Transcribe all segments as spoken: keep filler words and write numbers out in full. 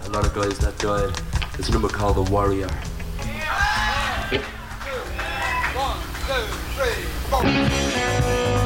a lot of guys that died. It's a number called The Warrior. One, two, three, four.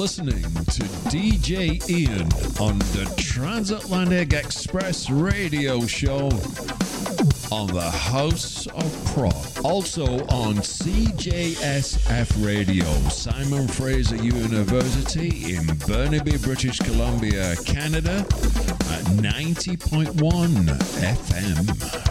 listening to D J Ian on the Transatlantic Express radio show on the House of Prog. Also on C J S F Radio, Simon Fraser University in Burnaby, British Columbia, Canada at ninety point one F M.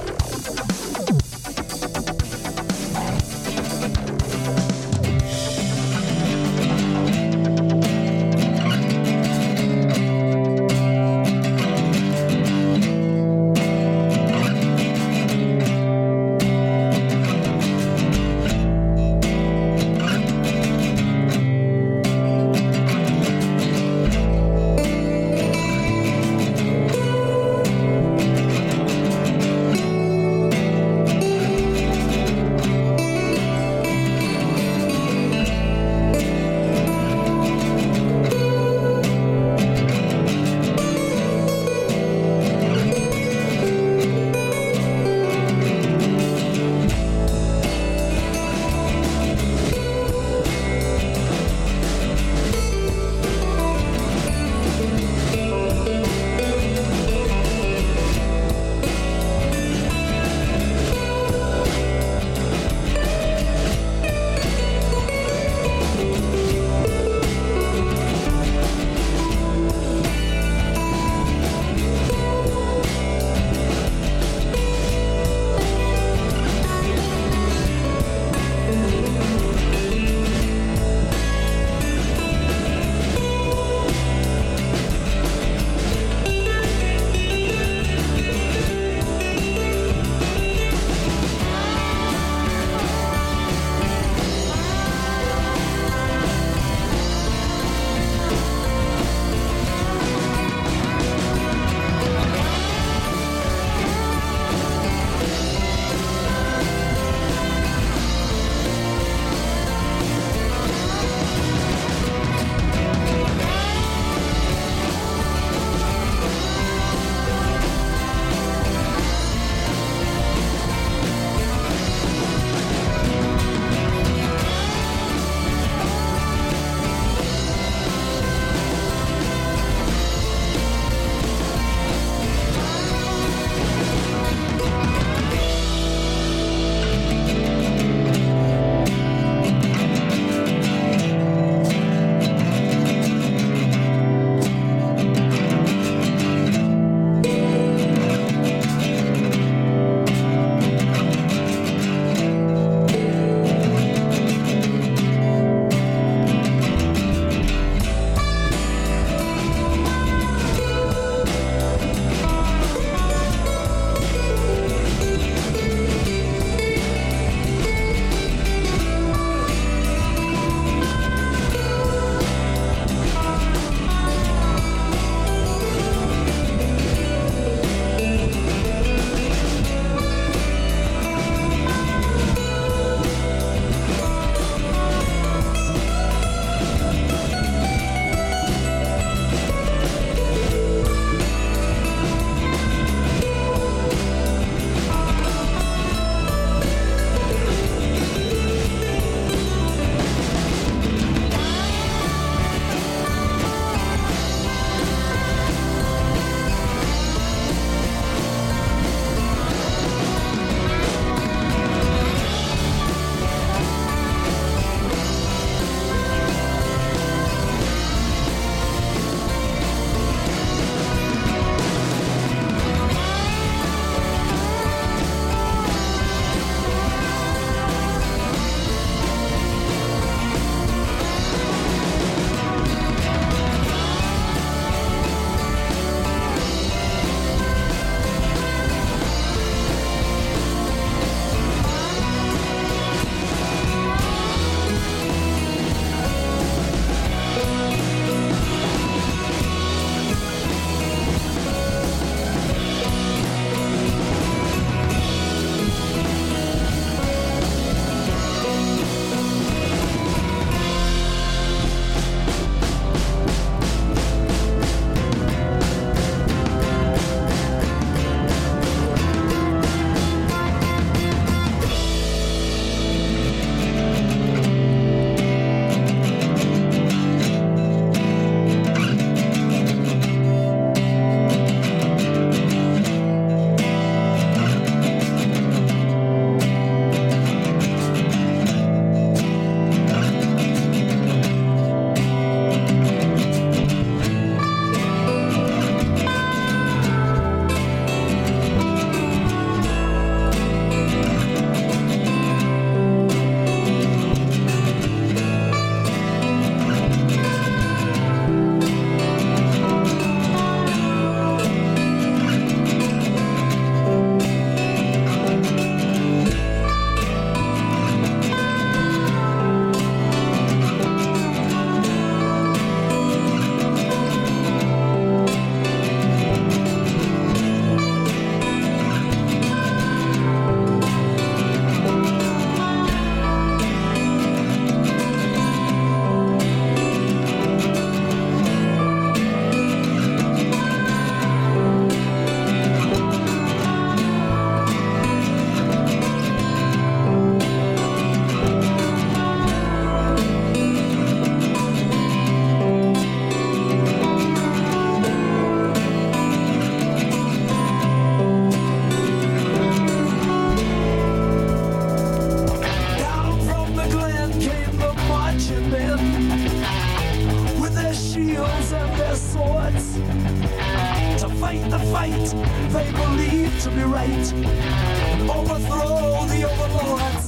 overthrow the overlords.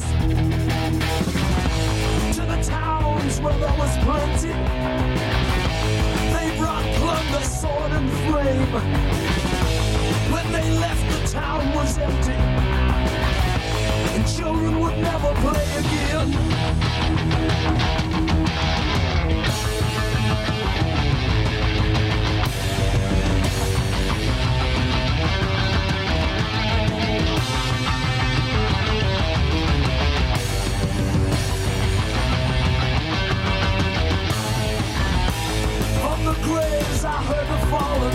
To the towns where there was plenty, they brought plunder, sword, and flame. When they left, the town was empty, and children would never play again. Graves I heard the fallen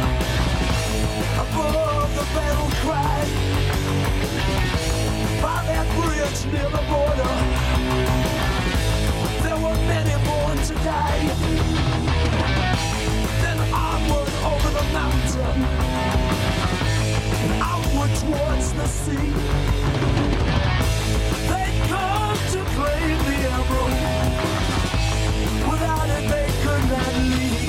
above the battle cry. By that bridge near the border, there were many born to die. Then onward over the mountain and outward towards the sea, they'd come to claim the emerald. Without it they could not leave.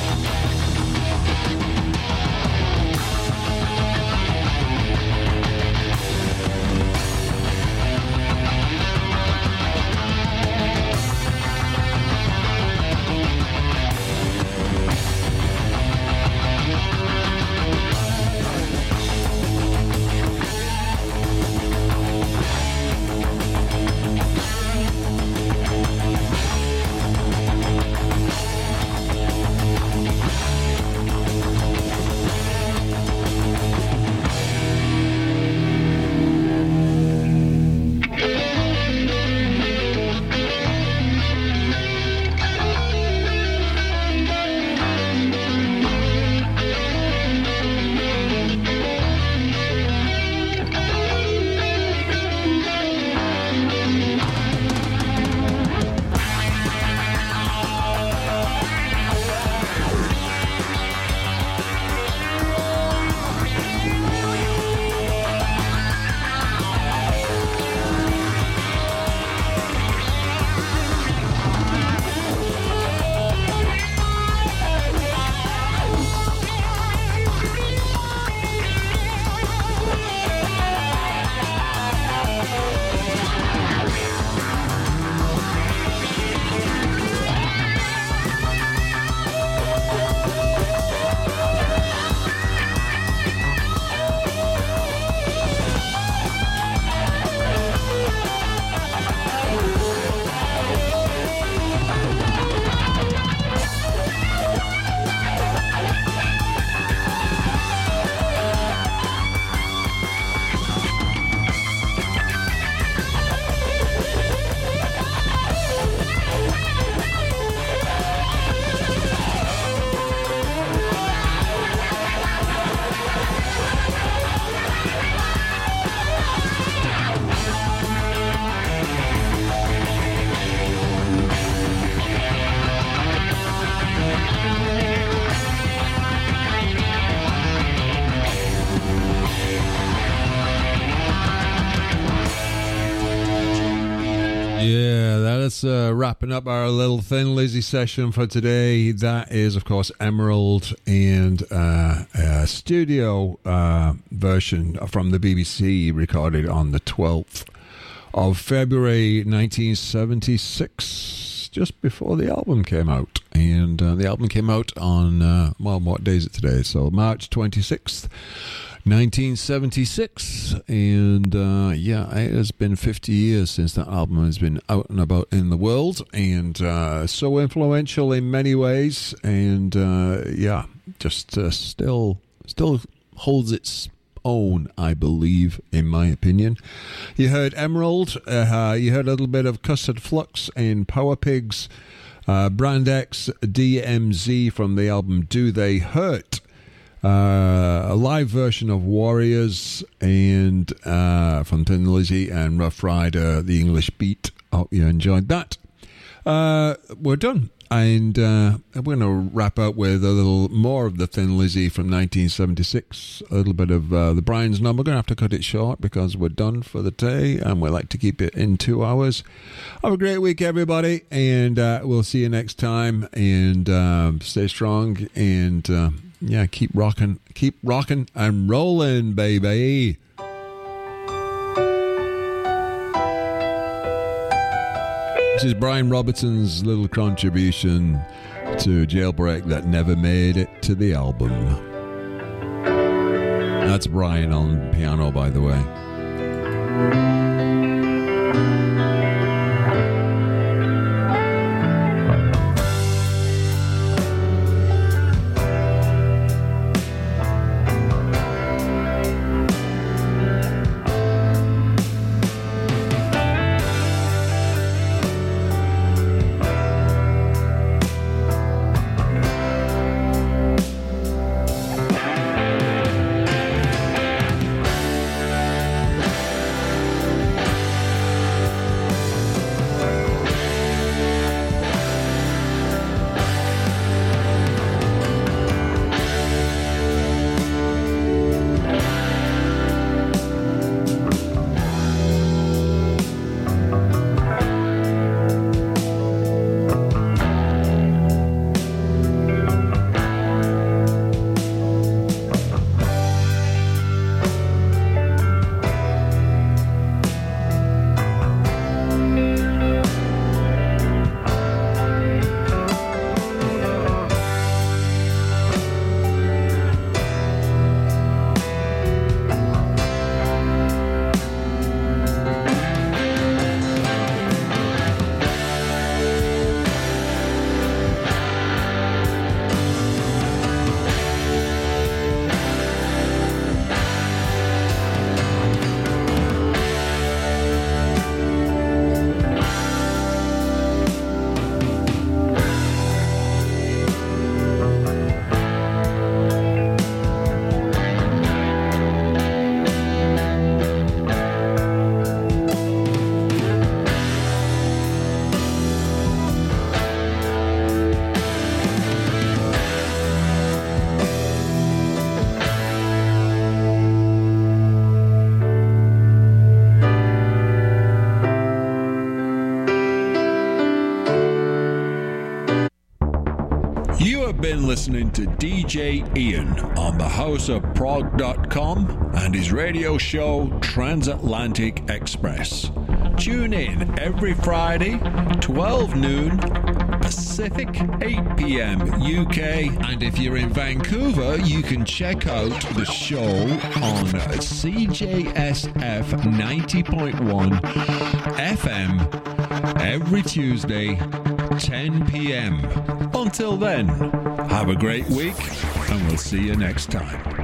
Uh, wrapping up our little Thin Lizzy session for today. That is, of course, Emerald, and uh, a studio uh, version from the B B C recorded on the twelfth of February nineteen seventy-six, just before the album came out. And uh, the album came out on, uh, well, what day is it today? So March twenty-sixth. nineteen seventy-six, and uh, yeah, it has been fifty years since that album has been out and about in the world, and uh, so influential in many ways, and uh, yeah, just uh, still still holds its own, I believe, in my opinion. You heard Emerald, uh, you heard a little bit of Custard Flux and Power Pigs, uh, Brand X, D M Z from the album Do They Hurt, Uh, a live version of Warriors, and uh, from Thin Lizzy and Rough Rider, the English Beat. Hope you enjoyed that. Uh, we're done. And uh, we're going to wrap up with a little more of the Thin Lizzy from nineteen seventy-six. A little bit of uh, the Brian's Number. We're going to have to cut it short because we're done for the day, and we like to keep it in two hours. Have a great week, everybody, and uh, we'll see you next time. And uh, stay strong, and uh, yeah, keep rocking, keep rocking and rolling, baby. Which is Brian Robertson's little contribution to Jailbreak that never made it to the album. That's Brian on piano, by the way. Been listening to D J Ian on the house of prog dot com and his radio show Transatlantic Express. Tune in every Friday, twelve noon Pacific, eight p.m. U K, and if you're in Vancouver, you can check out the show on C J S F ninety point one F M every Tuesday, ten p.m. Until then, have a great week, and we'll see you next time.